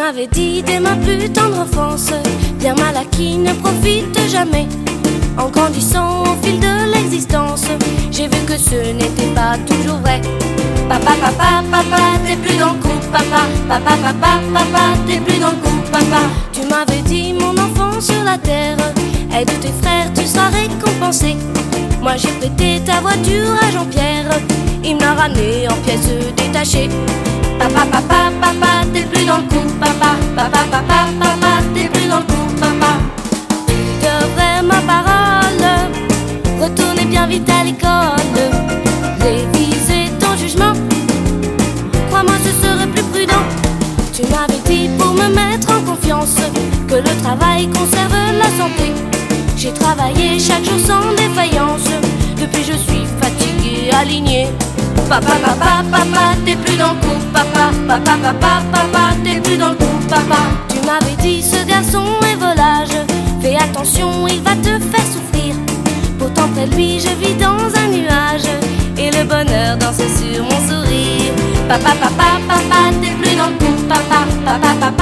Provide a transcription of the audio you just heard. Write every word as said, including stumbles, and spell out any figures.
m'avais dit dès ma plus tendre enfance, bien mal acquis ne profite jamais. En grandissant au fil de l'existence, j'ai vu que ce n'était pas toujours vrai. Papa, papa, papa, t'es plus dans le coup, papa. Papa, papa, papa, t'es plus dans le coup, papa. Tu m'avais dit, mon enfant sur la terre, aide tes frères, tu seras récompensé. Moi j'ai prêté ta voiture à Jean-Pierre, il me l'a ramené en pièces détachées. Papa, papa, papa, t'es plus dans le coup, papa. Papa, papa, papa, t'es plus dans le coup, papa. Tu devrais, ma parole, retourner bien vite à l'école, réviser ton jugement. Crois-moi, ce serait plus prudent. Tu m'avais dit pour me mettre en confiance que le travail conserve la santé. J'ai travaillé chaque jour sans défaillance, depuis je suis fatigué, aligné. Papa, papa, papa, t'es plus dans le coup, papa. Papa, papa, papa, t'es plus dans le coup, papa. Tu m'avais dit ce garçon est volage, fais attention, il va te faire souffrir. Pourtant près de lui je vis dans un nuage, et le bonheur danse sur mon sourire. Papa, papa, papa, t'es plus dans le coup, papa. Papa, papa,